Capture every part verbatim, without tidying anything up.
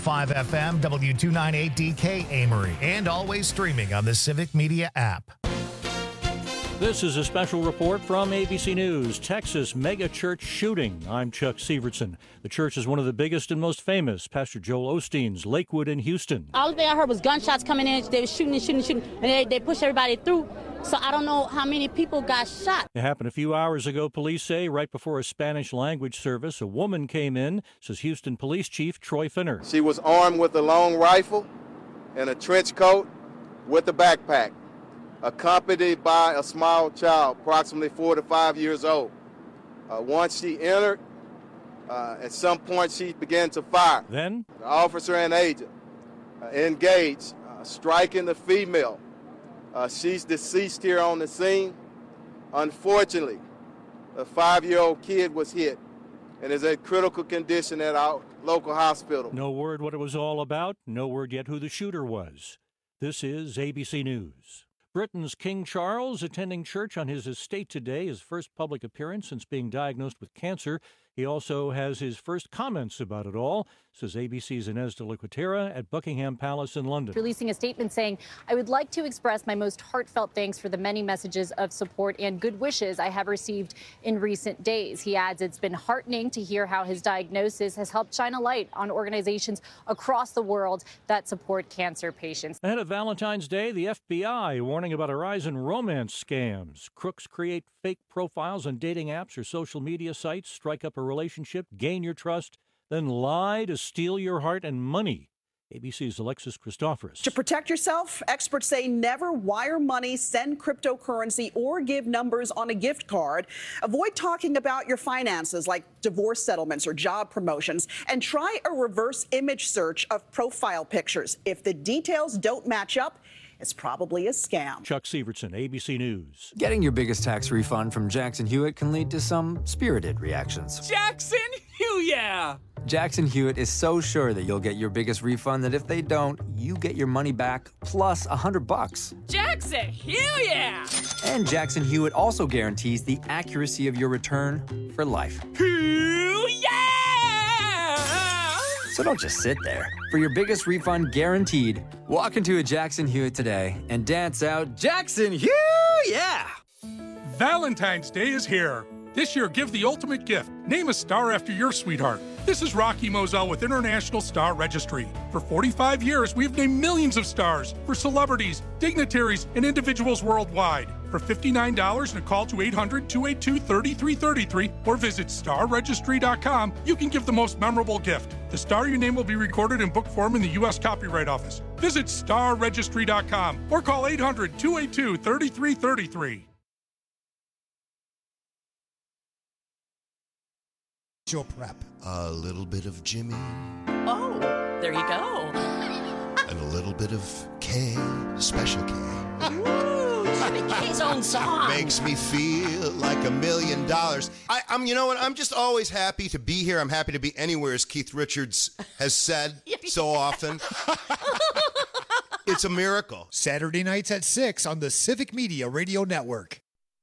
five F M, W two ninety-eight D K Amory, and always streaming on the Civic Media app. This is a special report from A B C News, Texas mega church shooting. I'm Chuck Severson. The church is one of the biggest and most famous, Pastor Joel Osteen's Lakewood in Houston. All the thing I heard was gunshots coming in. They were shooting and shooting and shooting, and they, they pushed everybody through. So I don't know how many people got shot. It happened a few hours ago, police say, right before a Spanish language service. A woman came in, says Houston Police Chief Troy Finner. She was armed with a long rifle and a trench coat with a backpack, accompanied by a small child, approximately four to five years old. Uh, once she entered, uh, at some point she began to fire. Then? The officer and agent uh, engaged, uh, striking the female. Uh, she's deceased here on the scene. Unfortunately, a five-year-old kid was hit and is in critical condition at our local hospital. No word what it was all about. No word yet who the shooter was. This is A B C News. Britain's King Charles attending church on his estate today, his first public appearance since being diagnosed with cancer. He also has his first comments about it all, says A B C's Inez de la Cuetara at Buckingham Palace in London. Releasing a statement saying, I would like to express my most heartfelt thanks for the many messages of support and good wishes I have received in recent days. He adds it's been heartening to hear how his diagnosis has helped shine a light on organizations across the world that support cancer patients. Ahead of Valentine's Day, the F B I warning about a rise in romance scams. Crooks create fake profiles on dating apps or social media sites, strike up a relationship, gain your trust, then lie to steal your heart and money. A B C's Alexis Christoforous. To protect yourself, experts say never wire money, send cryptocurrency, or give numbers on a gift card. Avoid talking about your finances like divorce settlements or job promotions, and try a reverse image search of profile pictures. If the details don't match up, it's probably a scam. Chuck Severson, A B C News. Getting your biggest tax refund from Jackson Hewitt can lead to some spirited reactions. Jackson Hewitt! Jackson Hewitt is so sure that you'll get your biggest refund that if they don't, you get your money back plus a hundred bucks. Jackson Hewitt! And Jackson Hewitt also guarantees the accuracy of your return for life. Hewitt! So don't just sit there. For your biggest refund guaranteed, walk into a Jackson Hewitt today and dance out Jackson Hewitt! Yeah! Valentine's Day is here. This year, give the ultimate gift. Name a star after your sweetheart. This is Rocky Moselle with International Star Registry. For forty-five years, we've named millions of stars for celebrities, dignitaries, and individuals worldwide. For fifty-nine dollars and a call to eight hundred, two eight two, three three three three or visit star registry dot com, you can give the most memorable gift. The star your name will be recorded in book form in the U S Copyright Office. Visit star registry dot com or call eight hundred, two eight two, three three three three. Your prep. A little bit of Jimmy. Oh, there you go. And a little bit of K, Special K. Ooh, Jimmy K's own song. Makes me feel like a million dollars. I, I'm, you know what? I'm just always happy to be here. I'm happy to be anywhere, as Keith Richards has said so often. It's a miracle. Saturday nights at six on the Civic Media Radio Network.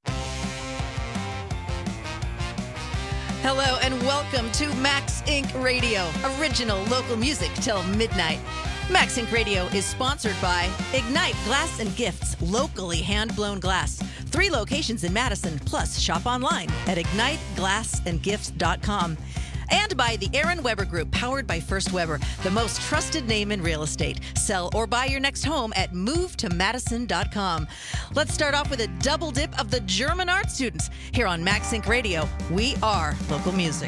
Hello and welcome to Max Incorporated. Radio, original local music till midnight. Max Incorporated Radio is sponsored by Ignite Glass and Gifts, locally hand-blown glass. Three locations in Madison, plus shop online at ignite glass and gifts dot com. And by the Aaron Weber Group, powered by First Weber, the most trusted name in real estate. Sell or buy your next home at move to madison dot com. Let's start off with a double dip of the German art students. Here on Max Incorporated Radio, we are local music.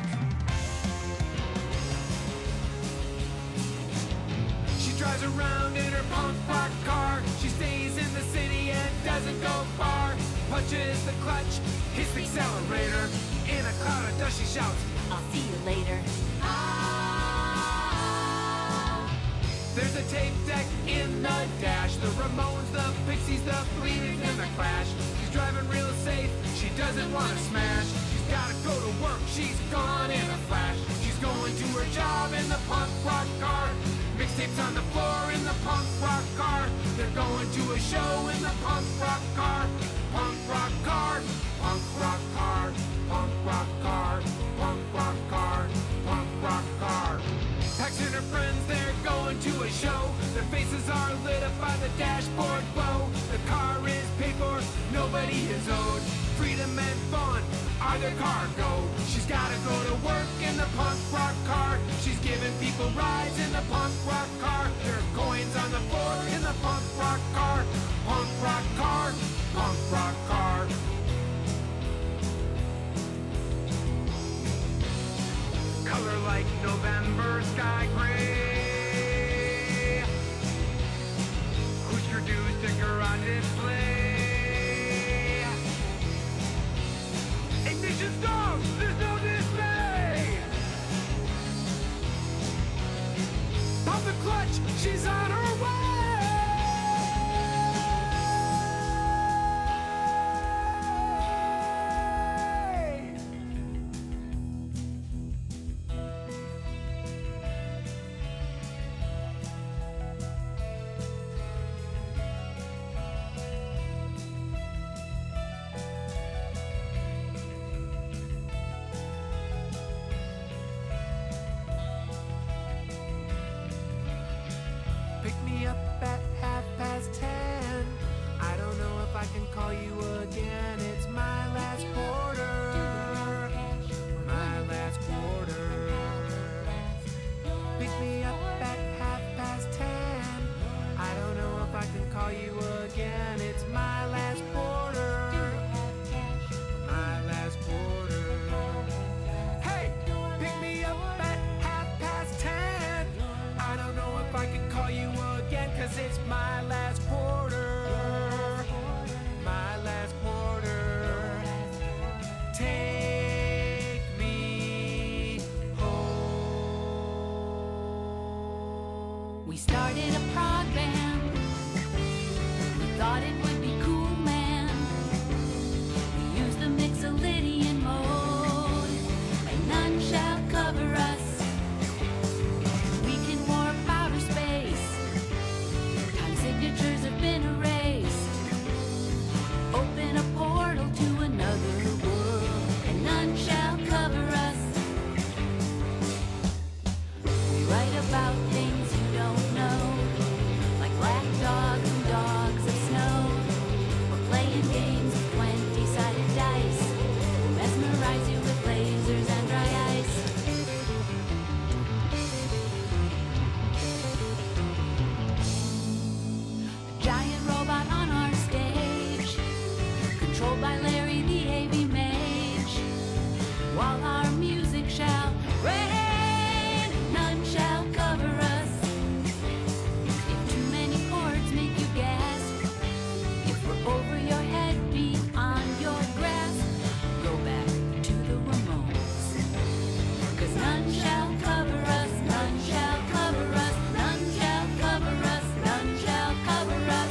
She drives around in her punk rock car. She stays in the city and doesn't go far. Punches the clutch, hits the accelerator. In a cloud of dust she shouts, I'll see you later. ah. There's a tape deck in the dash. The Ramones, the Pixies, the Bleeding, and the Clash. She's driving real safe, she doesn't want to smash. She's gotta go to work, she's gone in a flash. She's going to her job in the punk rock car. Mixtapes on the floor in the punk rock car. They're going to a show in the punk rock car. Punk rock car, punk rock car, punk rock car, punk rock car, punk rock car. Pax and her friends, they're going dashboard glow. The car is paid for, nobody is owed. Freedom and fun are their cargo. She's gotta go to work in the punk rock car. She's giving people rides in the punk rock car. There are coins on the floor in the punk rock car. Punk rock car, punk rock car. Color like November sky gray. Husker Du sticker on display. Ignition stop! There's no display! Pop the clutch! She's on her way! Pick me up at half past ten. I don't know if I can call you again. It's my last quarter. My last quarter. Pick me up at half past ten. I don't know if I can call you again. It's my last quarter. My last quarter. Hey, pick me up at half past ten. I don't know if I can call you again, cause it's my last quarter. My last quarter. Take me home. We started a prog band. We thought it would be cool, man. We used the Mixolydian mode, and none shall cover us. We can warp outer space. Time signatures have been erased. Open a portal to another world, and none shall cover us. We write about things you don't know, like black dogs and dogs of snow. We're playing games of twenty-sided dice. We'll mesmerize you with lasers and dry ice. Giant robot on our stage, controlled by Larry the A V Mage. While our music shall reign, none shall cover us. If too many chords make you gasp, if we're over your head, beyond your grasp, go back to the Ramones. Cause none shall cover us, none shall cover us, none shall cover us, none shall cover us.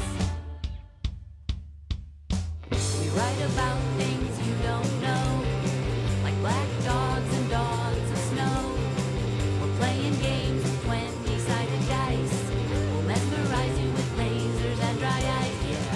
We write about things you don't know, like black dogs and dogs of snow. We're playing games with twenty-sided dice. We'll mesmerize you with lasers and dry ice, yeah.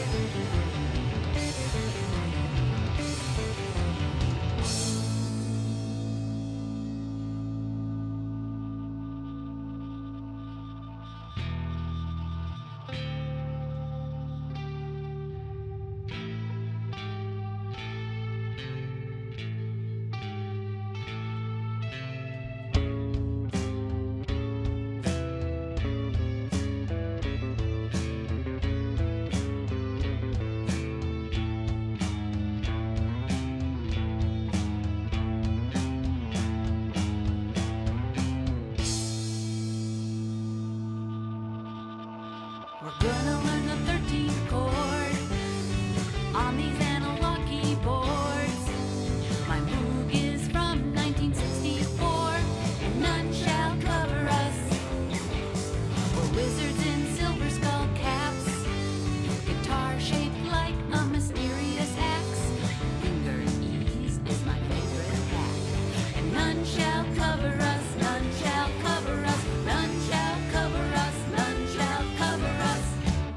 We're gonna learn the thirteenth chord on these analog keyboards. My Moog is from nineteen sixty-four, and none shall cover us. We're wizards in silver skull caps, guitar shaped like a mysterious axe. Finger ease is my favorite hack, and none shall cover us, none shall cover us, none shall cover us, none shall cover us.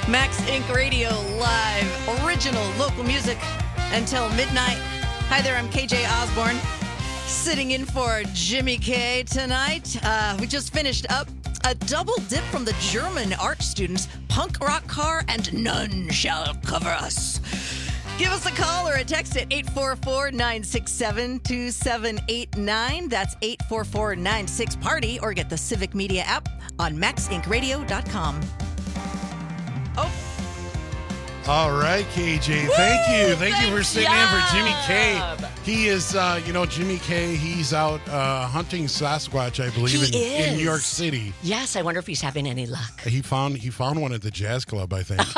Max Inc Radio live, original local music until midnight. Hi there, I'm K J Osborne, sitting in for Jimmy K tonight. Uh, we just finished up a double dip from the German art students, Punk Rock Car and None Shall Cover Us. Give us a call or a text at eight four four, nine six seven, two seven eight nine. That's eight four four, nine six, party, or get the Civic Media app on max inc radio dot com. Oh. All right, K J. Woo! Thank you. Thank Good you for sitting job. in for Jimmy K. He is, uh, you know, Jimmy K, he's out uh, hunting Sasquatch, I believe, in, He in New is. York City. Yes, I wonder if he's having any luck. He found he found one at the Jazz Club, I think.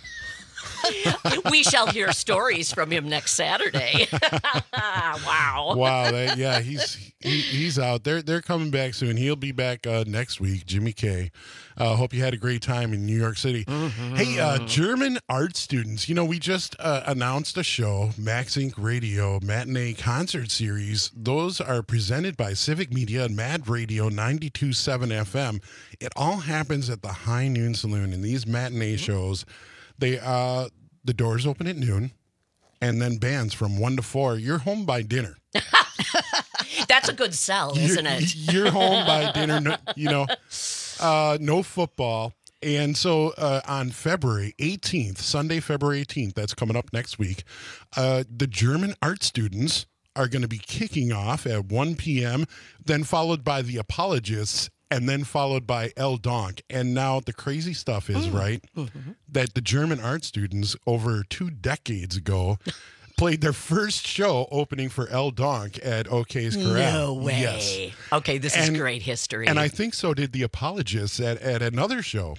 We shall hear stories from him next Saturday. Wow. Wow, that, yeah, he's he, he's out. They're they're coming back soon. He'll be back uh, next week. Jimmy K. Uh, hope you had a great time in New York City. Mm-hmm. Hey, uh, German art students. You know, we just uh, announced a show, Max Inc Radio Matinee Concert Series. Those are presented by Civic Media and Mad Radio ninety-two point seven F M. It all happens at the High Noon Saloon. And these matinee shows, they uh, the doors open at noon. And then bands from one to four. You're home by dinner. That's a good sell, isn't you're, it? You're home by dinner. No, you know, uh, no football. And so uh, on February eighteenth, Sunday, February eighteenth, that's coming up next week, uh, the German art students are going to be kicking off at one p.m., then followed by the Apologists, and then followed by El Donk. And now the crazy stuff is, Mm. right, Mm-hmm. that the German art students over two decades ago played their first show opening for El Donk at O'K's Corral. No way. Yes. Okay, this And- is great history. And I think so did the Apologists at, at another show.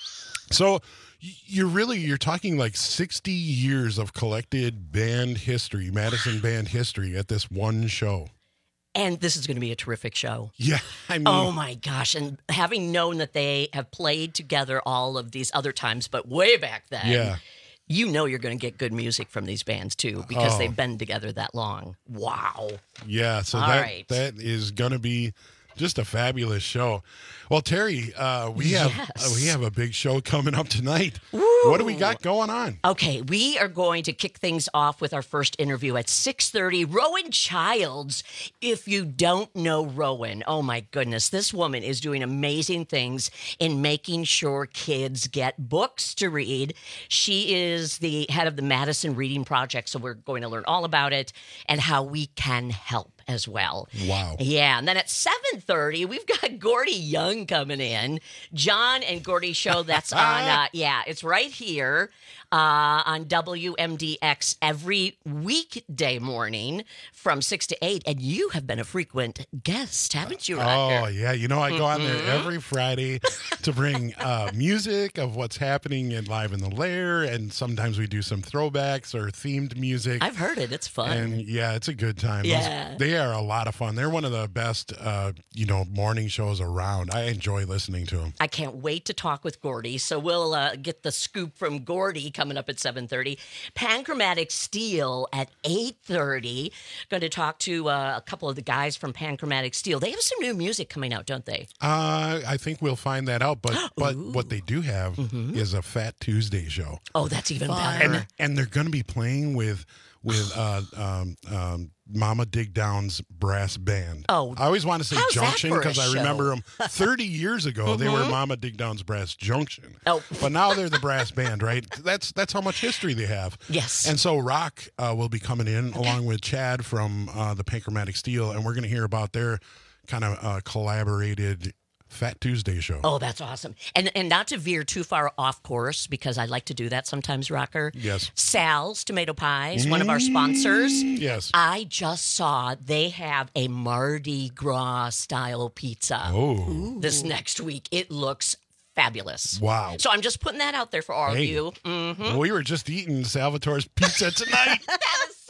So y- you're really, you're talking like sixty years of collected band history, Madison band history at this one show. And this is going to be a terrific show. Yeah, I mean, Oh my gosh. And having known that they have played together all of these other times, but way back then, yeah. you know you're going to get good music from these bands too, because Oh. they've been together that long. Wow. Yeah, so All that right. that is going to be just a fabulous show. Well, Terry, uh, we have Yes. uh, we have a big show coming up tonight. What do we got going on? Okay, we are going to kick things off with our first interview at six thirty. Rowan Childs. If you don't know Rowan, oh my goodness, this woman is doing amazing things in making sure kids get books to read. She is the head of the Madison Reading Project, so we're going to learn all about it and how we can help as well. Wow. Yeah, and then at seven thirty, we've got Gordy Young coming in. John and Gordy show, that's on, uh, yeah, it's right here uh, on W M D X every weekday morning from six to eight. And you have been a frequent guest, haven't you, Roger? Oh, yeah. You know, I go on there Mhm. every Friday to bring uh, music of what's happening in Live in the Lair, and sometimes we do some throwbacks or themed music. I've heard it. It's fun. And yeah, it's a good time. Those- Yeah. they are a lot of fun. They're one of the best, uh, you know, morning shows around. I enjoy listening to them. I can't wait to talk with Gordy. So we'll uh, get the scoop from Gordy coming up at seven thirty. Panchromatic Steel at eight thirty. Going to talk to uh, a couple of the guys from Panchromatic Steel. They have some new music coming out, don't they? Uh, I think we'll find that out. But but what they do have is a Fat Tuesday show. Oh, that's even better. And, and they're going to be playing with with uh, um, um, Mama Dig Down's brass band. Oh, I always want to say how's that Junction for a because I show? remember them thirty years ago. They were Mhm. Mama Dig Down's brass Junction. Oh, but now they're the brass band, right? That's that's how much history they have. Yes. And so Rock uh, will be coming in along with Chad from uh, the Panchromatic Steel, and we're going to hear about their kind of uh, collaborated Fat Tuesday show. Oh, that's awesome. And and not to veer too far off course, because I like to do that sometimes, Rocker. Yes. Sal's Tomato Pies, one of our sponsors. Yes. I just saw they have a Mardi Gras style pizza. Oh. This next week. It looks fabulous. Wow. So I'm just putting that out there for all Hey. of you. Mhm. We were just eating Salvatore's pizza tonight. That is so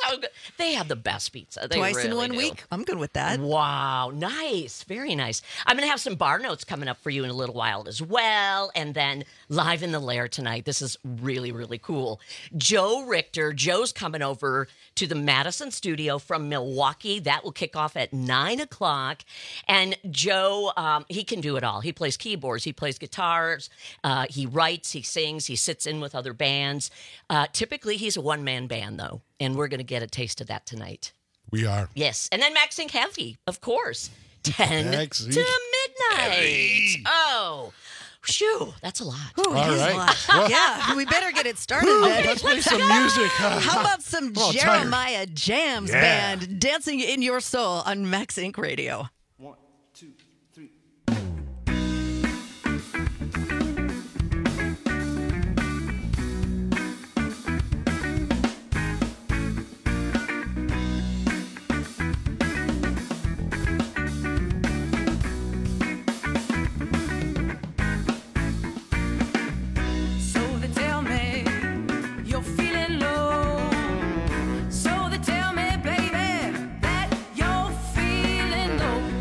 so good. They have the best pizza. They Twice really in one do. week. I'm good with that. Wow, nice, very nice. I'm going to have some bar notes coming up for you in a little while as well, and then live in the lair tonight. This is really, really cool. Joe Richter, Joe's coming over to the Madison studio from Milwaukee. That will kick off at nine o'clock, and Joe, um, he can do it all. He plays keyboards, he plays guitars, uh, he writes, he sings, he sits in with other bands. Uh, typically, he's a one-man band, though, and we're going to get a taste of that tonight. We are. Yes. And then Max Inc Heavy, of course. ten Max to Inc midnight. Heavy. Oh, shoo. That's a lot. Ooh, All that is a right. lot. Well- yeah, we better get it started Woo, then. let's play some music. How about some We're all tired. Jeremiah Jams Yeah. Band dancing in your soul on Max Inc Radio? One, two, three. So they tell me you're feeling low. So they tell me, baby, that you're feeling low.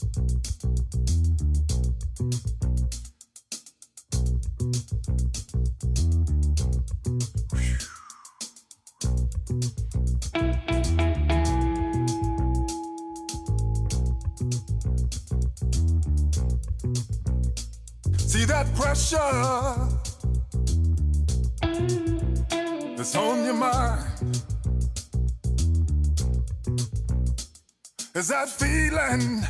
See that pressure that's on your mind? Is that feeling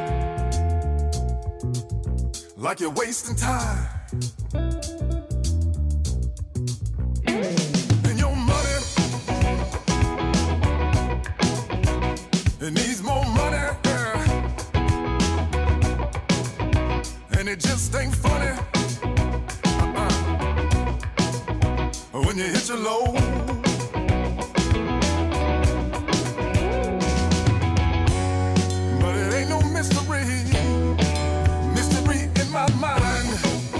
like you're wasting time? And your money, it needs more money, and it just ain't funny uh-uh. when you hit your low. But it ain't no mystery, mystery in my mind.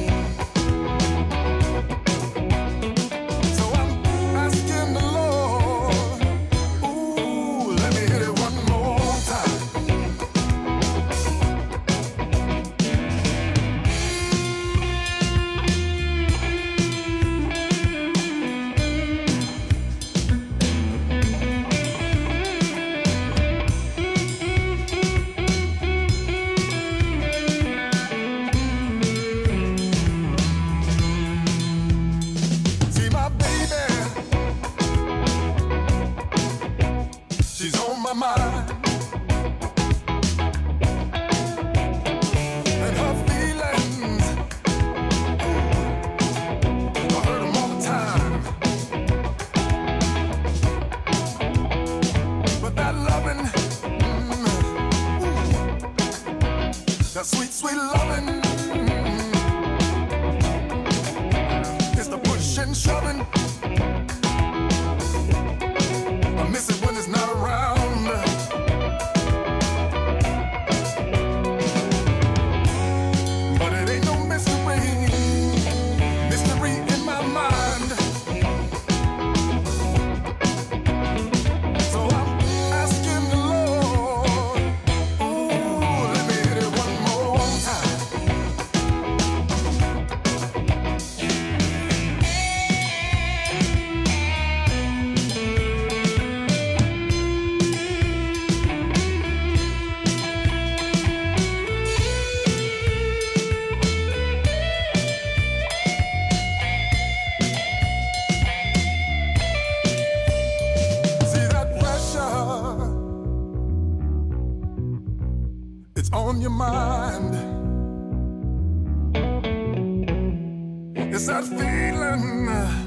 So I'm asking the Lord, ooh, let me hit it one more time. See my baby, she's on my mind, and her feelings, I heard them all the time. But that loving, mm, that sweet, sweet loving, it's the push and shoving. I miss it when it's not around. But it ain't no mystery, mystery in my mind. So I'm asking the Lord, ooh, let me hit it one more time. See that pressure, it's on your mind. It's that feeling,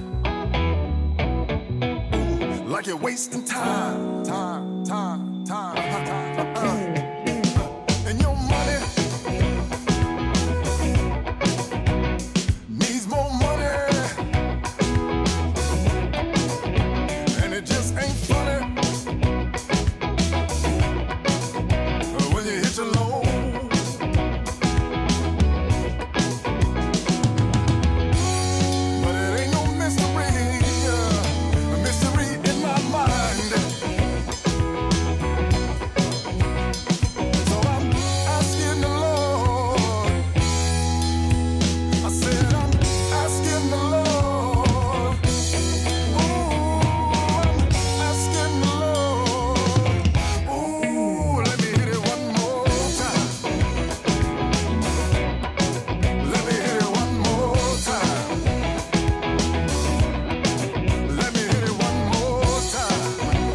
ooh, like you're wasting time, time, time, time, time. Uh, and your money needs more money, and it just ain't funny when you hit your low. But it ain't no mystery, uh, a mystery in my mind. So I'm asking the Lord, I said I'm asking the Lord, ooh, I'm asking the Lord, ooh, let me hit it one more time. Let me hit it one more time. Let me hit it one more time.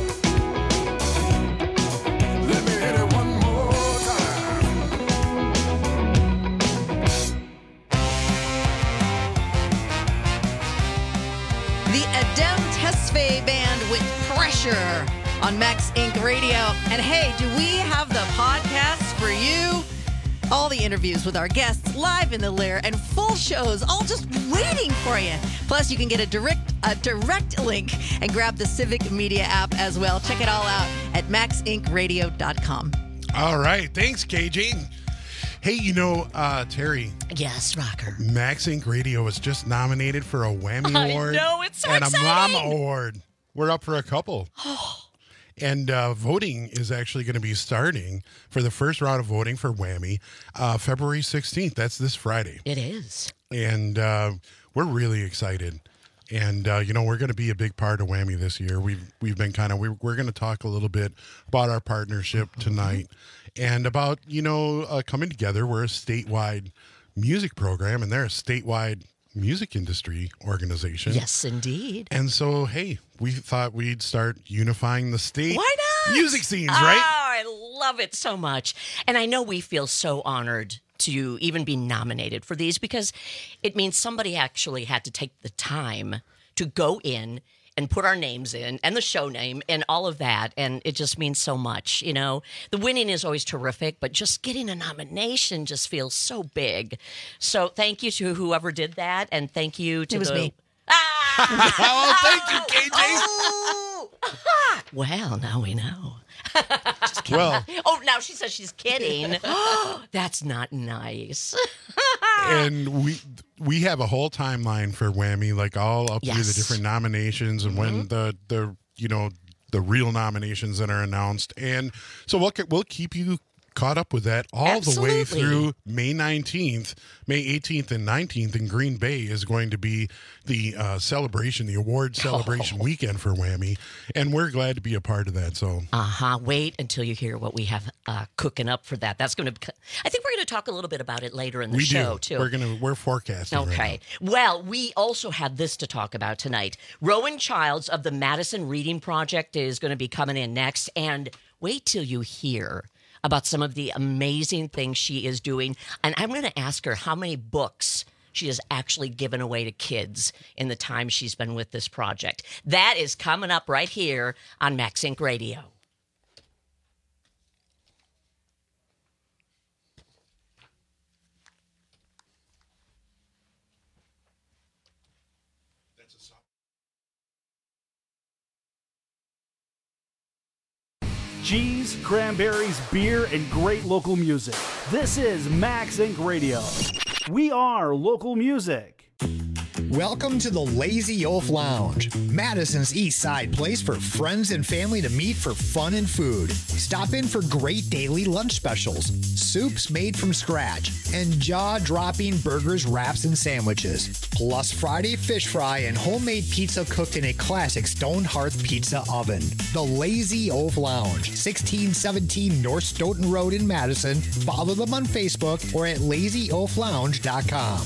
Let me hit it one more time. The Adem Tesfaye Band with Pressure on Max Inc Radio. And hey, do we have the podcast for you? All the interviews with our guests live in the lair and full shows all just waiting for you. Plus, you can get a direct a direct link and grab the Civic Media app as well. Check it all out at max inc radio dot com. All right. Thanks, K J. Hey, you know, uh, Terry. Yes, Rocker. Max Inc Radio was just nominated for a Whammy I Award know, it's so and exciting. a Mama Award. We're up for a couple. And uh, voting is actually going to be starting for the first round of voting for Whammy uh, February sixteenth. That's this Friday. It is. And uh, we're really excited. And, uh, you know, we're going to be a big part of Whammy this year. We've we've been kind of, we're, we're going to talk a little bit about our partnership tonight and about, you know, uh, coming together. We're a statewide music program, and they're a statewide music industry organization. Yes, indeed. And so, hey, we thought we'd start unifying the state Why not? music scenes, Oh, right? I love it so much. And I know we feel so honored to even be nominated for these because it means somebody actually had to take the time to go in and put our names in and the show name and all of that. And it just means so much. You know, the winning is always terrific, but just getting a nomination just feels so big. So thank you to whoever did that. And thank you to It was the... me. Oh, thank you, K J. Oh! Well, now we know. Well, oh, now she says she's kidding. That's not nice. and we we have a whole timeline for Whammy, like all up through the Yes. different nominations and when the the you know the real nominations that are announced, and so we'll we'll keep you caught up with that all the way Absolutely. through May nineteenth. May eighteenth and nineteenth in Green Bay is going to be the uh, celebration, the award celebration Oh. weekend for Whammy, and we're glad to be a part of that. So Uh-huh. Wait until you hear what we have uh, cooking up for that. That's going to. I think we're going to talk a little bit about it later in the we show do. too. We're gonna we're forecasting. right Okay. Well, we also have this to talk about tonight. Rowan Childs of the Madison Reading Project is going to be coming in next. And wait till you hear about some of the amazing things she is doing. And I'm going to ask her how many books she has actually given away to kids in the time she's been with this project. That is coming up right here on Max Inc Radio. Cheese, cranberries, beer, and great local music. This is Max Inc Radio. We are local music. Welcome to the Lazy Oaf Lounge, Madison's East Side place for friends and family to meet for fun and food. Stop in for great daily lunch specials, soups made from scratch, and jaw-dropping burgers, wraps, and sandwiches. Plus Friday fish fry and homemade pizza cooked in a classic stone hearth pizza oven. The Lazy Oaf Lounge, sixteen seventeen North Stoughton Road in Madison. Follow them on Facebook or at lazy oaf lounge dot com.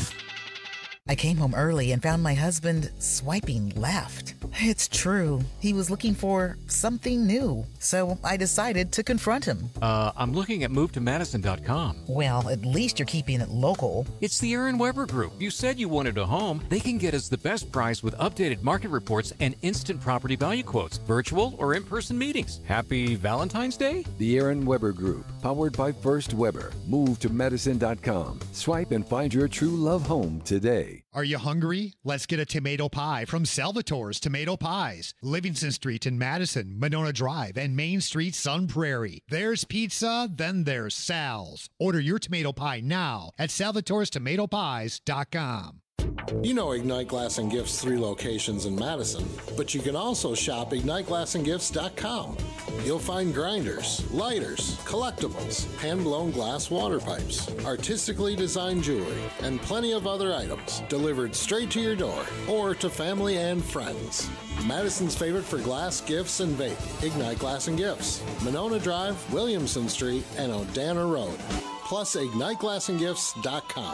I came home early and found my husband swiping left. It's true. He was looking for something new. So I decided to confront him. Uh, I'm looking at move to madison dot com. Well, at least you're keeping it local. It's the Aaron Weber Group. You said you wanted a home. They can get us the best price with updated market reports and instant property value quotes, virtual or in-person meetings. Happy Valentine's Day? The Aaron Weber Group, powered by First Weber. move to madison dot com. Swipe and find your true love home today. Are you hungry? Let's get a tomato pie from Salvatore's Tomato Pies. Livingston Street in Madison, Monona Drive, and Main Street, Sun Prairie. There's pizza, then there's Sal's. Order your tomato pie now at salvatores tomato pies dot com. You know Ignite Glass and Gifts' three locations in Madison, but you can also shop ignite glass and gifts dot com. You'll find grinders, lighters, collectibles, hand-blown glass water pipes, artistically designed jewelry, and plenty of other items delivered straight to your door or to family and friends. Madison's favorite for glass, gifts, and vape, Ignite Glass and Gifts, Monona Drive, Williamson Street, and Odana Road. Plus ignite glass and gifts dot com.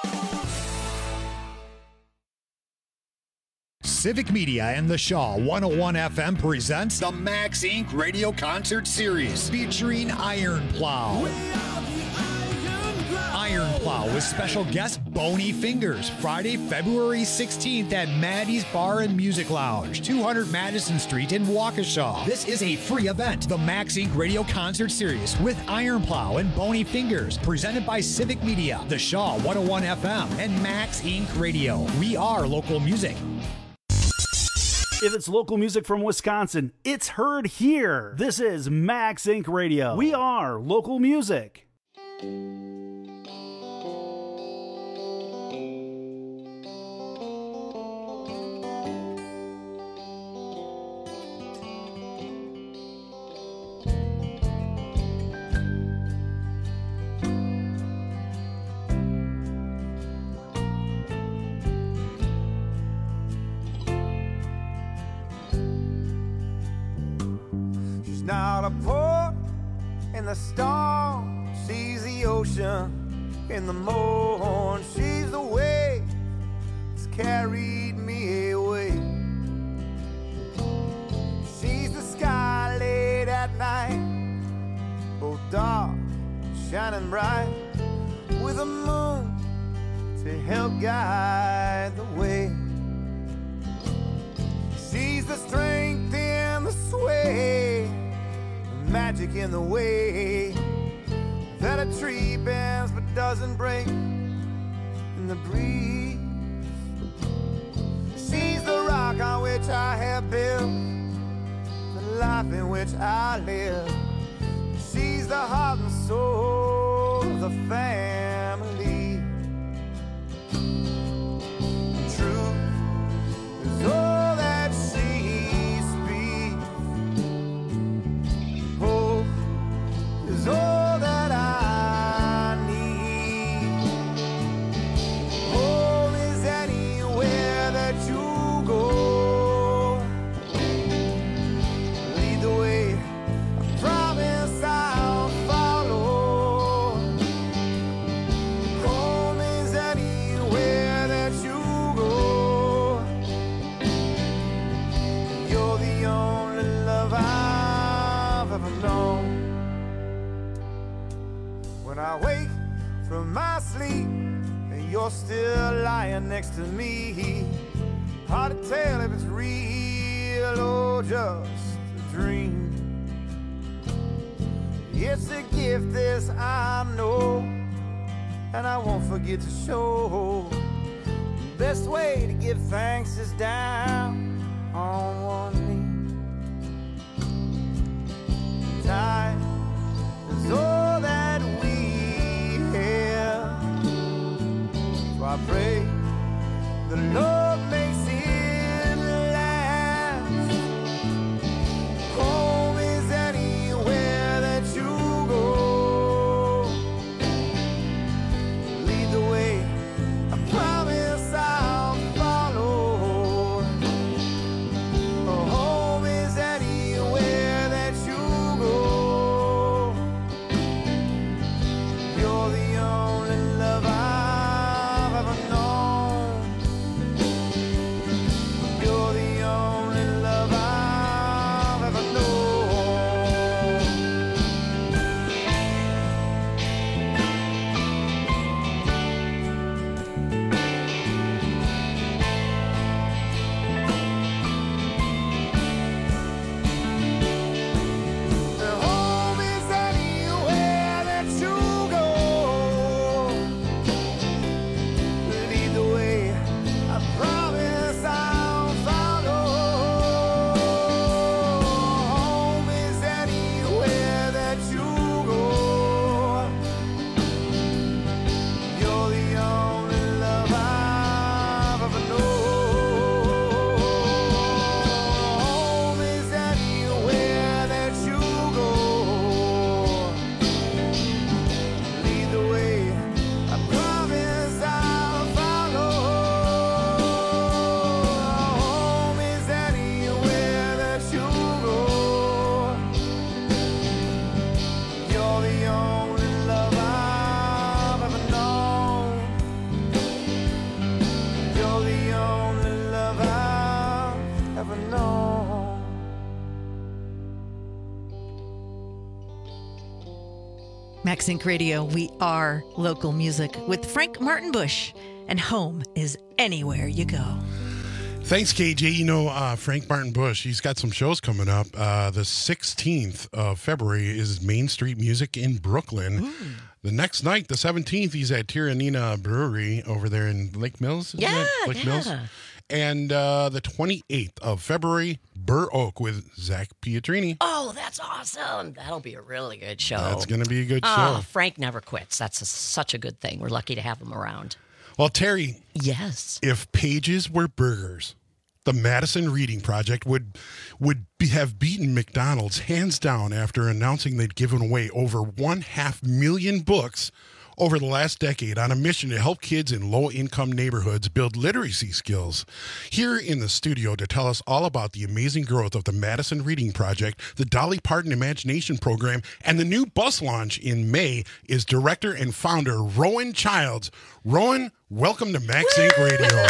Civic Media and the Shaw one oh one F M presents the Max Incorporated Radio Concert Series featuring Iron Plow. Iron Plow with special guest Bony Fingers, Friday, February sixteenth at Maddie's Bar and Music Lounge, two hundred Madison Street in Waukesha. This is a free event. The Max Incorporated Radio Concert Series with Iron Plow and Bony Fingers, presented by Civic Media, the Shaw one oh one F M, and Max Incorporated Radio. We are local music. If it's local music from Wisconsin, it's heard here. This is Max Incorporated Radio. We are local music. ocean in the morn. She's the way that's carried me away. She's the sky late at night, both dark, shining bright, with a moon to help guide the way. She's the strength in the sway, the magic in the way that a tree bends but doesn't break in the breeze. She's the rock on which I have built the life in which I live. She's the heart and soul of the family. Truth is all that she speaks. Hope is all that I need. Home is anywhere that you go. Lead the way, I promise I'll follow. Home is anywhere that you go. You're the only love I've ever known. When I wake from my sleep and you're still lying next to me, hard to tell if it's real or just a dream. It's a gift, this I know, and I won't forget to show. The best way to give thanks is down on one knee. Time is all that we have, so I pray the Lord makes it last. Home is anywhere that you go. Lead the way, I promise I'll follow. Home is anywhere that you go. You're the only love I've ever known. You're the only love I've ever known. Home is anywhere that you go. Lead the way, I promise I'll follow. Home is anywhere that you go. You're the only love I've ever known. Home is anywhere that you go. Lead the way, I promise I'll follow. Home is anywhere that you go. You're the only love I've ever known. You're the only love I've ever known. Max Inc Radio, we are local music with Frank Martin Bush, and home is anywhere you go. Thanks, K J. You know, uh, Frank Martin Bush, he's got some shows coming up. Uh, the sixteenth of February is Main Street Music in Brooklyn. The next night, the seventeenth, he's at Tiranina Brewery over there in Lake Mills. Isn't Yeah, it? Lake yeah. Mills. And uh, the twenty-eighth of February, Burr Oak with Zach Pietrini. Oh, that's awesome. That'll be a really good show. That's going to be a good Oh, show. Frank never quits. That's a, such a good thing. We're lucky to have him around. Well, Terry. Yes. If pages were burgers, the Madison Reading Project would would be, have beaten McDonald's hands down after announcing they'd given away over one half million books over the last decade on a mission to help kids in low-income neighborhoods build literacy skills. Here in the studio to tell us all about the amazing growth of the Madison Reading Project, the Dolly Parton Imagination Program, and the new bus launch in May is director and founder Rowan Childs. Rowan, welcome to Max Inc Radio.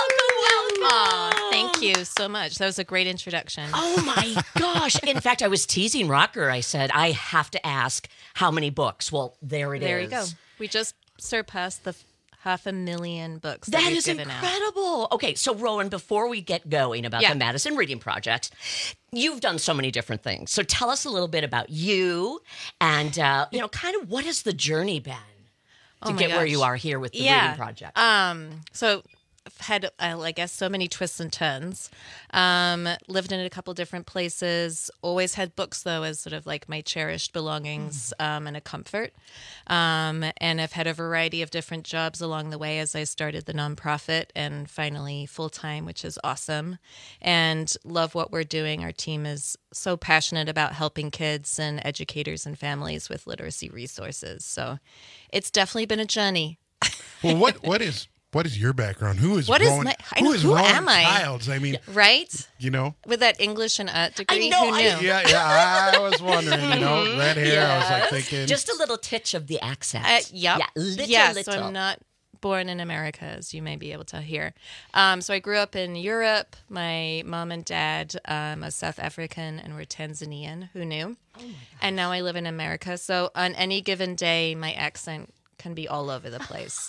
Aw, thank you so much. That was a great introduction. Oh my gosh. In fact, I was teasing Rocker. I said, I have to ask how many books. Well, there it there is. There you go. We just surpassed the f- half a million books that, That we've is given incredible. out. Okay, so Rowan, before we get going about Yeah. the Madison Reading Project, you've done so many different things. So tell us a little bit about you and, uh, you know, kind of what has the journey been to Oh my get where gosh. you are here with the yeah. Reading Project? Um, so I've had, uh, I guess, so many twists and turns. Um, lived in a couple different places. Always had books, though, as sort of like my cherished belongings um, and a comfort. Um, and I've had a variety of different jobs along the way as I started the nonprofit and finally full-time, which is awesome. And love what we're doing. Our team is so passionate about helping kids and educators and families with literacy resources. So it's definitely been a journey. Well, what what is what is your background? Who is What is Rowan? my- I who know, is who Rowan am I? Childs? I mean, Right? you know. With that English and art degree, I know, who I- knew? Yeah, yeah. I was wondering. You know, red hair. I was like Yes. thinking. Just a little titch of the accent. Uh, yep. Yeah, little, yeah, little. so I'm not born in America, as you may be able to hear. Um, so I grew up in Europe. My mom and dad um, are South African and were Tanzanian. Who knew? Oh my gosh. And now I live in America. So on any given day, my accent can be all over the place.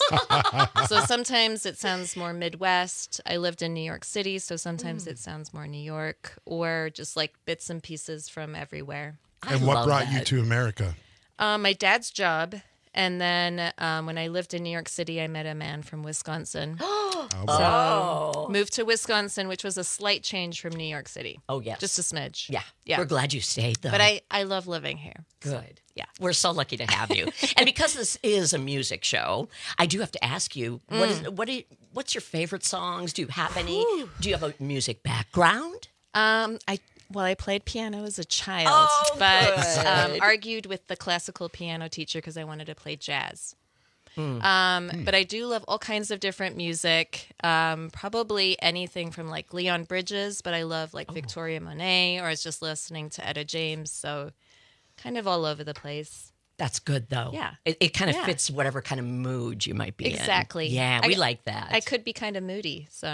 So sometimes it sounds more Midwest. I lived in New York City, so sometimes Mm. it sounds more New York, or just like bits and pieces from everywhere. and what brought you to America? Um, my dad's job. And then um, when I lived in New York City, I met a man from Wisconsin. Oh, So oh. moved to Wisconsin, which was a slight change from New York City. Oh, yes. Just a smidge. Yeah. Yeah. We're glad you stayed, though. But I, I love living here. Good. Yeah. We're so lucky to have you. And because this is a music show, I do have to ask you, what is Mm. what is, what's your favorite songs? Do you have any? Do you have a music background? Um, I well, I played piano as a child, Oh, but um, good. argued with the classical piano teacher because I wanted to play jazz. Mm. Um, But I do love all kinds of different music. Um, probably anything from like Leon Bridges, but I love like Victoria Monet, or I was just listening to Etta James. So kind of all over the place. That's good, though. Yeah. It, it kind of Yeah. fits whatever kind of mood you might be in. Exactly. Yeah, I- we like that. I could be kind of moody, so.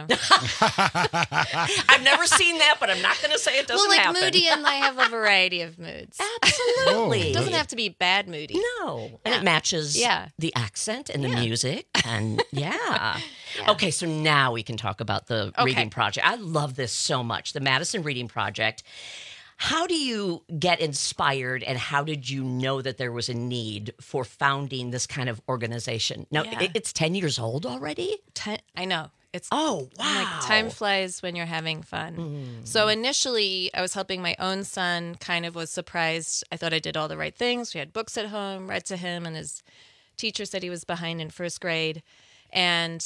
I've never seen that, but I'm not going to say it doesn't well, like happen. moody, and I have a variety of moods. Absolutely. It doesn't have to be bad moody. No. And Yeah. it matches Yeah. the accent and the Yeah. music. And yeah. Okay, so now we can talk about the Okay. Reading Project. I love this so much. The Madison Reading Project. How do you get inspired, and how did you know that there was a need for founding this kind of organization? Now, Yeah. it- it's ten years old already? Ten, I know. It's Oh, wow. I'm like time flies when you're having fun. So initially, I was helping my own son. Kind of was surprised. I thought I did all the right things. We had books at home, read to him, and his teacher said he was behind in first grade. And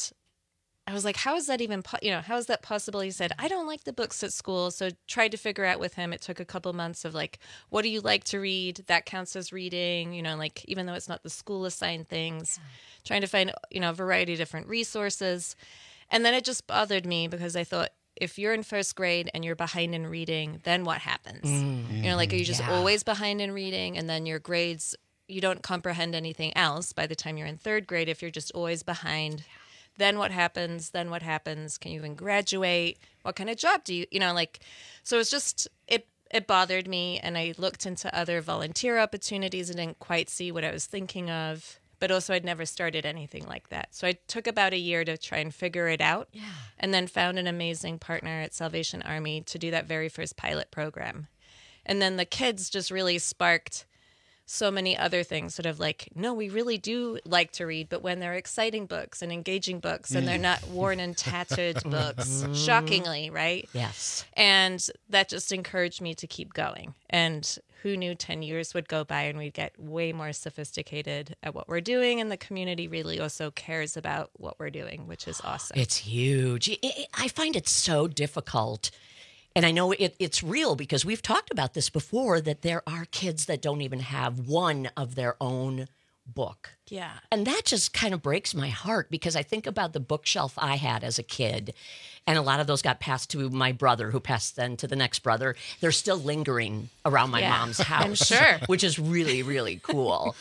I was like, how is that even, po- you know, how is that possible? He said, I don't like the books at school. So tried to figure out with him. It took a couple months of like, what do you like to read? That counts as reading, you know, like even though it's not the school assigned things, trying to find, you know, a variety of different resources. And then it just bothered me because I thought, if you're in first grade and you're behind in reading, then what happens? You know, like, are you just Yeah. always behind in reading, and then your grades, you don't comprehend anything else by the time you're in third grade if you're just always behind? Then what happens? Then what happens? Can you even graduate? What kind of job do you, you know, like, so it's just, it, it bothered me. And I looked into other volunteer opportunities and didn't quite see what I was thinking of. But also I'd never started anything like that. So I took about a year to try and figure it out. Yeah. And then found an amazing partner at Salvation Army to do that very first pilot program. And then the kids just really sparked so many other things, sort of like, no, we really do like to read, but when they're exciting books and engaging books and they're not worn and tattered books, shockingly, right? Yes. And that just encouraged me to keep going. And who knew ten years would go by and we'd get way more sophisticated at what we're doing, and the community really also cares about what we're doing, which is awesome. It's huge. It- it- I find it so difficult. And I know it, it's real because we've talked about this before, that there are kids that don't even have one of their own book. Yeah. And that just kind of breaks my heart because I think about the bookshelf I had as a kid. And a lot of those got passed to my brother, who passed then to the next brother. They're still lingering around my Yeah, mom's house. I'm sure. Which is really, really cool.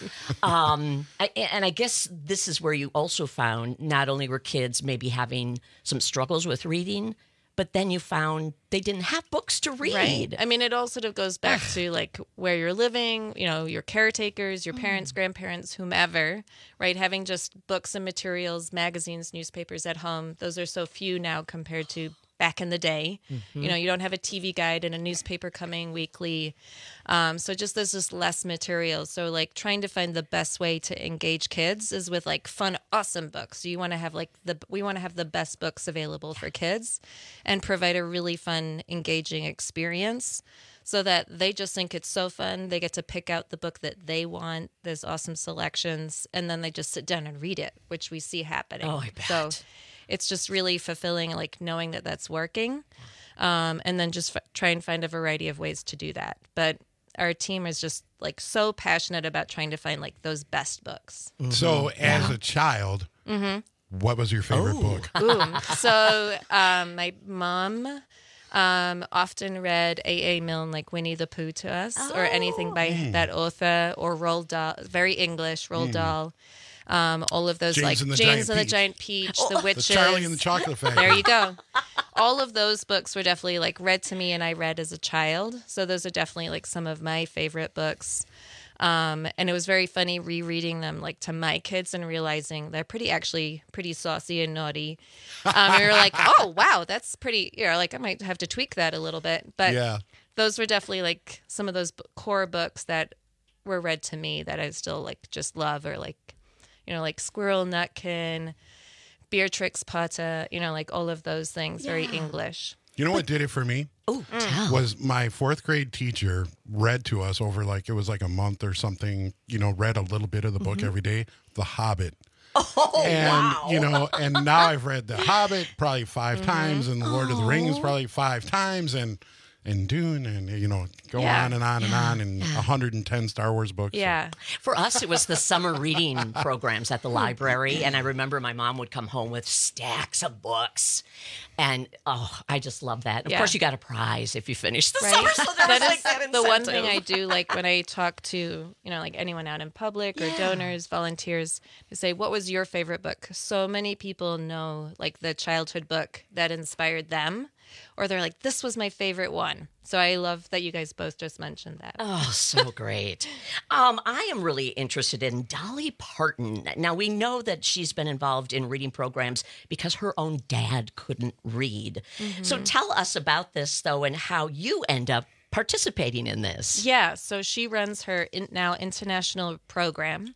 um, I, and I guess this is where you also found not only were kids maybe having some struggles with reading, but then you found they didn't have books to read. Right. I mean, it all sort of goes back to like where you're living, you know, your caretakers, your parents, grandparents, whomever, right? Having just books and materials, magazines, newspapers at home. Those are so few now compared to back in the day. Mm-hmm. You know, you don't have a T V guide and a newspaper coming weekly. Um, so just there's just less material. So like trying to find the best way to engage kids is with like fun, awesome books. So you want to have like the, we want to have the best books available for kids and provide a really fun, engaging experience so that they just think it's so fun. They get to pick out the book that they want. There's awesome selections. And then they just sit down and read it, which we see happening. Oh, I bet. So it's just really fulfilling, like knowing that that's working, um, and then just f- try and find a variety of ways to do that. But our team is just like so passionate about trying to find like those best books. So, as a child, Mhm. what was your favorite Oh. book? Ooh. So um, my mom um, often read A A. Milne, like Winnie the Pooh to us, or anything by Mm. that author, or Roald Dahl, very English, Roald Mm. Dahl. Um, all of those James like and the James Giant and the Peach. Giant Peach, Oh, The the Witches, Charlie and the Chocolate Factory. There you go. All of those books were definitely like read to me, and I read as a child. So those are definitely like some of my favorite books. Um, and it was very funny rereading them like to my kids and realizing they're pretty actually pretty saucy and naughty. Um, and we were like, oh wow, that's pretty. You know, like I might have to tweak that a little bit. But Yeah. those were definitely like some of those b- core books that were read to me that I still like just love, or like, you know, like Squirrel Nutkin, Beatrix Potter, you know, like all of those things, very Yeah. English. You know what did it for me? Oh, tell. Was my fourth grade teacher read to us over like, it was like a month or something, you know, read a little bit of the book Mhm. every day, The Hobbit. Oh, and, wow. you know, and now I've read The Hobbit probably five Mhm. times and The Lord of the Oh. Rings probably five times and, and Dune and, you know, go Yeah. on and on and Yeah. on and one hundred ten Star Wars books. Yeah. For us, it was the summer reading programs at the library. And I remember my mom would come home with stacks of books. And, oh, I just love that. Of Yeah. course, you got a prize if you finished the Right. summer. So there That was is like that the one thing incentive. I do, like when I talk to, you know, like anyone out in public or Yeah. donors, volunteers, to say, what was your favorite book? So many people know like the childhood book that inspired them, or they're like, this was my favorite one. So I love that you guys both just mentioned that. Oh, so great. um, I am really interested in Dolly Parton. Now, we know that she's been involved in reading programs because her own dad couldn't read. So Mhm. tell us about this, though, and how you end up participating in this. Yeah, so she runs her in, now international program.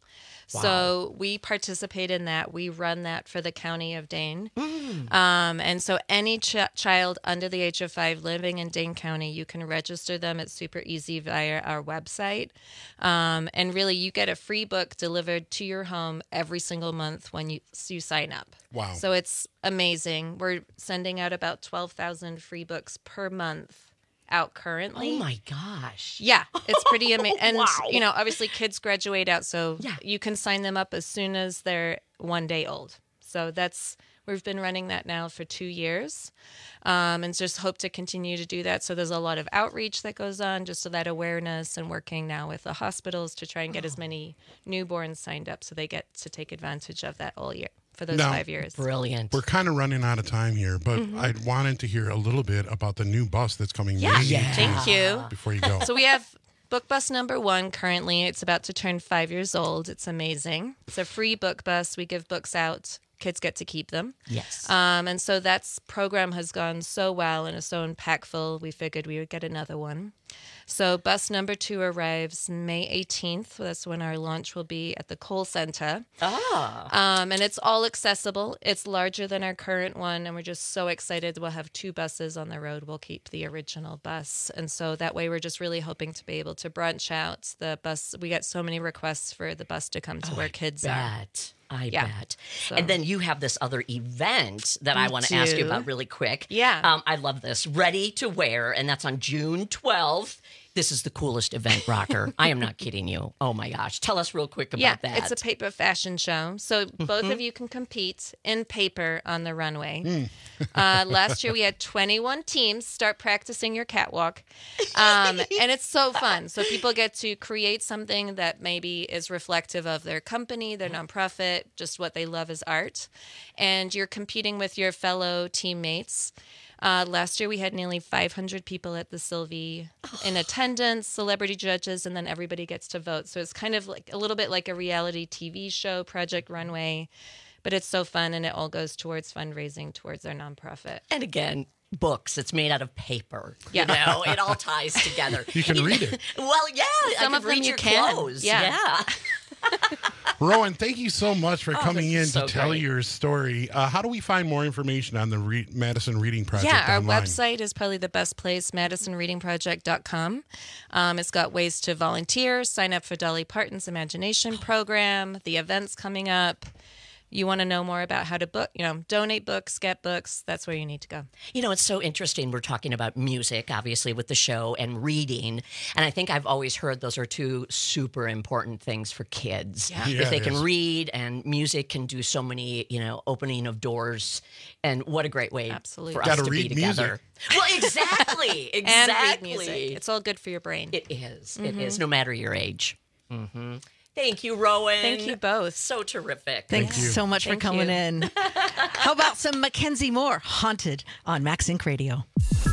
So we participate in that. We run that for the county of Dane. Um, and so any ch- child under the age of five living in Dane County, you can register them. It's super easy via our website. Um, and really, you get a free book delivered to your home every single month when you, you sign up. Wow. So it's amazing. We're sending out about twelve thousand free books per month out currently. Oh, my gosh. Yeah, it's pretty amazing. And, Wow. you know, obviously kids graduate out, so Yeah. you can sign them up as soon as they're one day old. So that's, we've been running that now for two years um, and just hope to continue to do that. So there's a lot of outreach that goes on, just so that awareness, and working now with the hospitals to try and get as many newborns signed up so they get to take advantage of that all year for those Now, five years. Brilliant. We're kind of running out of time here, but Mhm. I wanted to hear a little bit about the new bus that's coming Yeah, May eighteenth thank you. before you go. So we have book bus number one currently. It's about to turn five years old. It's amazing. It's a free book bus. We give books out. Kids get to keep them. Yes. Um, and so that program has gone so well and is so impactful, we figured we would get another one. So bus number two arrives May eighteenth. That's when our launch will be at the Cole Center. Ah. Um, and it's all accessible. It's larger than our current one, and we're just so excited. We'll have two buses on the road. We'll keep the original bus. And so that way we're just really hoping to be able to branch out the bus. We get so many requests for the bus to come to Oh, where I kids bet. are. I Yeah. bet. So- And then you have this other event that I We want to ask you do. about really quick. Yeah. Um, I love this. Ready to Wear, and that's on June twelfth This is the coolest event, Rocker. I am not kidding you. Oh my gosh. Tell us real quick about yeah, that. It's a paper fashion show. So both of you can compete in paper on the runway. Mm. uh, last year we had twenty-one teams. Start practicing your catwalk. Um, and it's so fun. So people get to create something that maybe is reflective of their company, their nonprofit, just what they love is art. And you're competing with your fellow teammates. Uh, last year, we had nearly five hundred people at the Sylvie in attendance, celebrity judges, and then everybody gets to vote. So it's kind of like a little bit like a reality T V show, Project Runway, but it's so fun, and it all goes towards fundraising towards our nonprofit. And again, books. It's made out of paper. Yeah. You know, it all ties together. You can read it. Well, yeah. Some I of can them read you your can. clothes. Yeah. yeah. Rowan, thank you so much for Oh, coming in this is to so tell great. your story. Uh, how do we find more information on the Re- Madison Reading Project Yeah, our online? website is probably the best place, madison reading project dot com. Um, it's got ways to volunteer, sign up for Dolly Parton's Imagination program, the events coming up. You want to know more about how to book, you know, donate books, get books, that's where you need to go. You know, it's so interesting. We're talking about music, obviously, with the show and reading. And I think I've always heard those are two super important things for kids. Yeah. Yeah, if they it can is. read, and music can do so many, you know, opening of doors. And what a great way Absolutely. for us Gotta to be read together. music. Well, exactly. And read exactly. music. It's all good for your brain. It is. Mhm. It is, no matter your age. Mm-hmm. Thank you, Rowan. Thank you both. So terrific. Thanks you. so much Thank for coming you. in. How about some Mackenzie Moore, Haunted, on Max Inc Radio?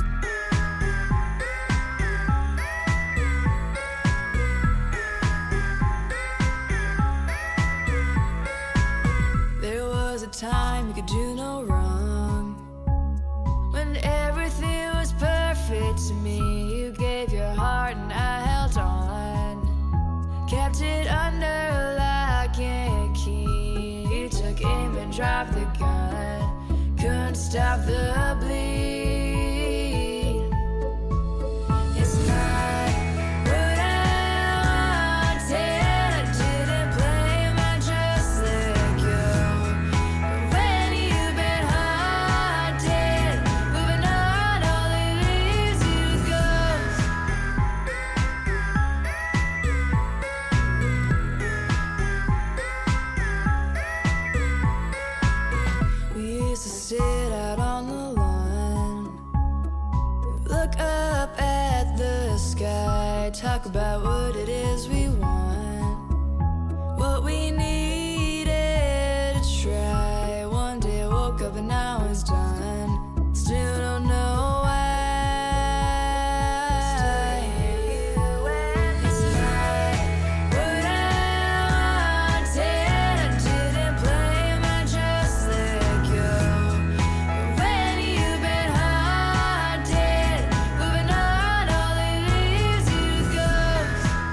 There was a time you could do no wrong, when everything was perfect to me. You gave your heart and I held on, kept it under lock and key. You took aim and dropped the gun, couldn't stop the bleed. It's not what I wanted. I didn't blame, I just let go. But when you've been haunted, moving on, all it leaves you is ghosts. We used to sit out on the lawn, look up at the sky, talk about what it is we want, what we needed to try. One day I woke up and now it's done. Still don't know why. It's not what I wanted. I didn't blame, I just let go. But when you've been haunted, moving on, all it leaves you is ghosts.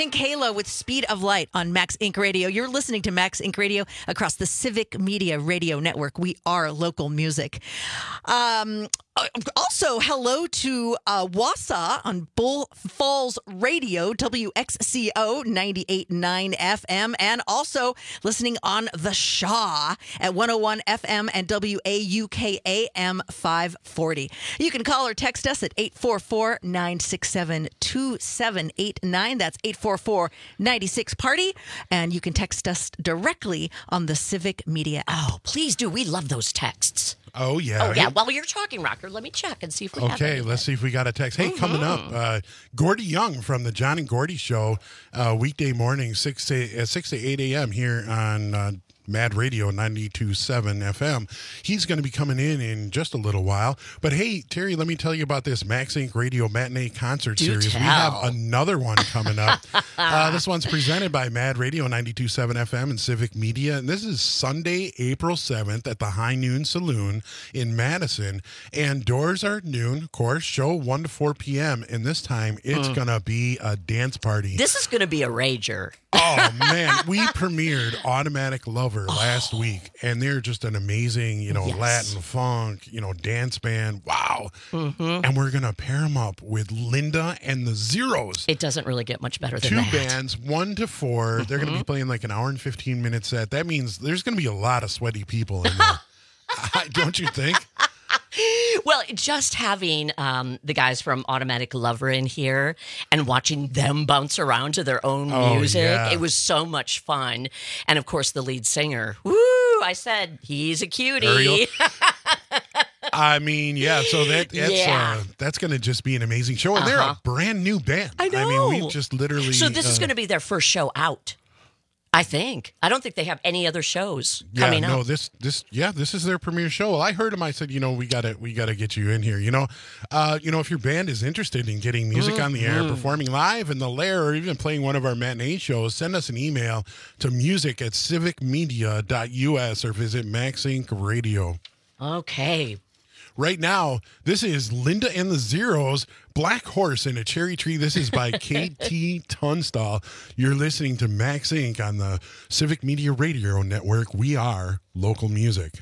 Pink Halo with Speed of Light on Max Inc Radio. You're listening to Max Inc Radio across the Civic Media Radio Network. We are local music. Um, also, hello to uh, Wausau on Bull Falls Radio, W X C O ninety-eight point nine F M, and also listening on The Shaw at one oh one F M and W A U K A M five forty. You can call or text us at eight four four, nine six seven, two seven eight nine. That's eight four four, nine six, party. And you can text us directly on the Civic Media app. Oh, please do. We love those texts. Oh, yeah. Oh, yeah. While you're talking, Rocker, let me check and see if we have Okay, anything. let's see if we got a text. Hey, Mm-hmm. coming up, uh, Gordy Young from the John and Gordy Show, uh, weekday morning, six to, uh, six to eight a.m. here on uh, Mad Radio ninety-two point seven F M. He's going to be coming in in just a little while. But hey, Terry, let me tell you about this Max Inc Radio Matinee Concert Do Series. tell. We have another one coming up. uh, this one's presented by Mad Radio ninety-two point seven F M and Civic Media. And this is Sunday, April seventh at the High Noon Saloon in Madison. And doors are at noon, of course. Show one to four p.m. And this time it's Mm. going to be a dance party. This is going to be a rager. Oh, man. We premiered Automatic Lover last week, and they're just an amazing, you know, Yes. Latin funk, you know, dance band. Wow. Mhm. And we're going to pair them up with Linda and the Zeros. It doesn't really get much better than Two that. bands, one to four. They're going to be playing like an hour and fifteen minute set. That means there's going to be a lot of sweaty people in there. Don't you think? Well, just having um, the guys from Automatic Lover in here and watching them bounce around to their own Oh, music, yeah. it was so much fun. And of course, the lead singer, woo, I said, he's a cutie. Ariel. I mean, yeah, so that that's, Yeah. uh, that's going to just be an amazing show. And they're Uh-huh. a brand new band. I know. I mean, we just literally. So this is uh, going to be their first show out, I think. I don't think they have any other shows Yeah, coming no, up. this this yeah, this is their premiere show. Well, I heard him. I said, you know, we gotta we gotta get you in here. You know, uh, you know, if your band is interested in getting music on the air, Mhm. performing live in the Lair, or even playing one of our matinee shows, send us an email to music at civic media dot U S or visit Max Inc Radio. Okay. Right now, this is Linda and the Zeros, Black Horse in a Cherry Tree. This is by K T Tunstall. You're listening to Max Inc on the Civic Media Radio Network. We are local music.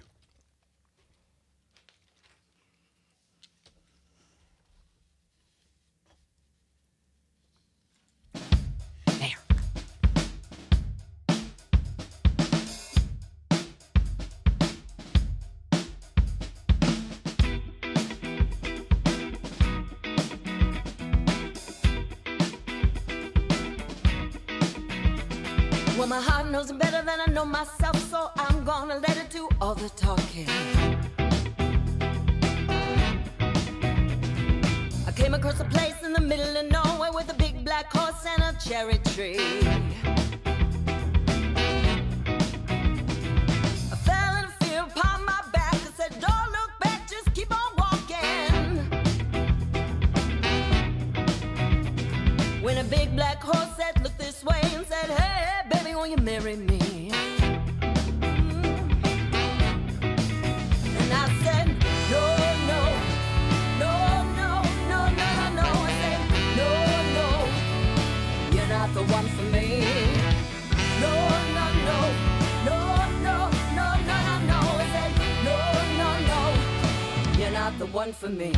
Well, my heart knows it better than I know myself, so I'm gonna let it do all the talking. I came across a place in the middle of nowhere with a big black horse and a cherry tree. I fell in fear upon my back. I said, don't look back, just keep on walking. When a big black horse said, look this way, and said, hey, baby, will you marry me? And I said, no, no, no, no, no, no, no, no. I said, no, no, you're not the one for me. No, no, no, no, no, no, no, no, no. I said, no, no, no, you're not the one for me.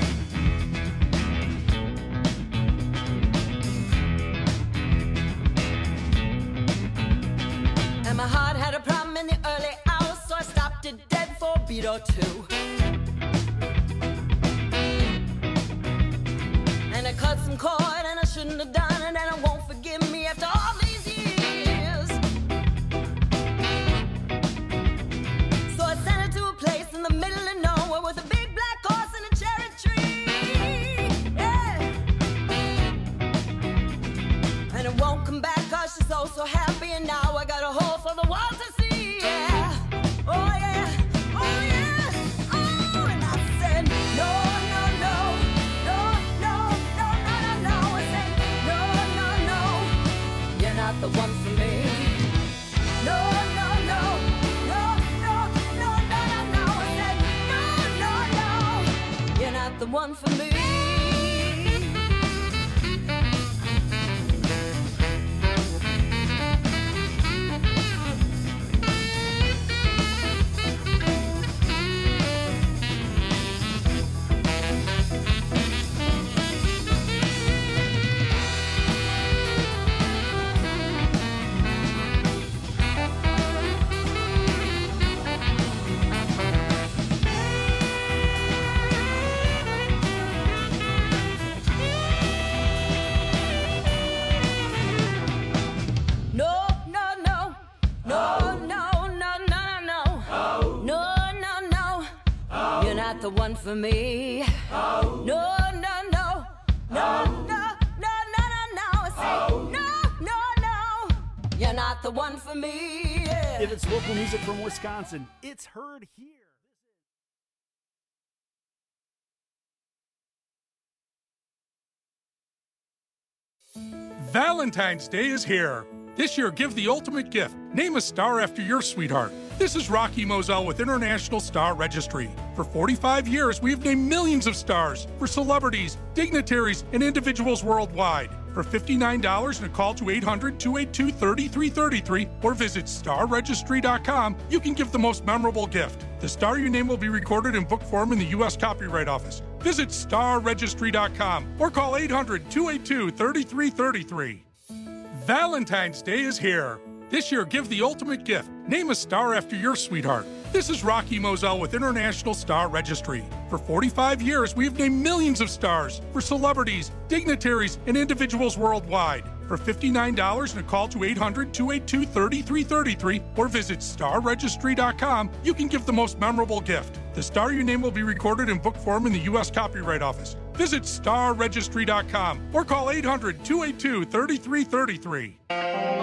And my heart had a problem in the early hours, so I stopped it dead for a beat or two. And I cut some cord and I shouldn't have done it, and I won't forgive me after all these years. So I sent her to a place in the middle of nowhere with a big black horse and a cherry tree. Yeah. And it won't come back cause she's so, so happy, and now I got a hole for the world to see. Yeah. Oh yeah, oh yeah, oh, and I said, no, no, no, no, no, no, no, no, no. I said, no, no, no, you're not the one for me. No, no, no, no, no, no, no, no, no. I said, no, no, no, you're not the one for me. the one for me. Oh. No, no, no, no, no, no, no, no, no. Say no, no, no. You're not the one for me. Yeah. If it's local music from Wisconsin, it's heard here. Valentine's Day is here. This year, give the ultimate gift. Name a star after your sweetheart. This is Rocky Moselle with International Star Registry. For forty-five years, we've named millions of stars for celebrities, dignitaries, and individuals worldwide. For fifty-nine dollars and a call to eight hundred, two eight two, three three three three or visit star registry dot com, you can give the most memorable gift. The star you name will be recorded in book form in the U S Copyright Office. Visit star registry dot com or call eight hundred, two eight two, three three three three. Valentine's Day is here. This year, give the ultimate gift. Name a star after your sweetheart. This is Rocky Moselle with International Star Registry. For forty-five years, we've named millions of stars for celebrities, dignitaries, and individuals worldwide. For fifty-nine dollars and a call to eight hundred, two eight two, three three three three or visit star registry dot com, you can give the most memorable gift. The star you name will be recorded in book form in the U S Copyright Office. Visit star registry dot com or call eight hundred, two eight two, three three three three.